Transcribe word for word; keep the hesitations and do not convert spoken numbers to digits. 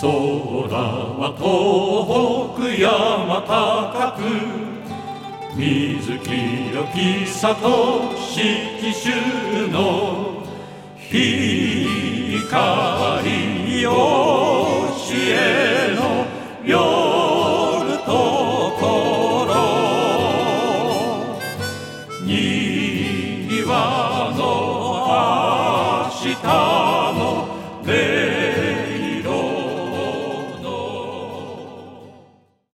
空は東北山高く、水清き里四季秋の光よしえの夜ところ、庭の明日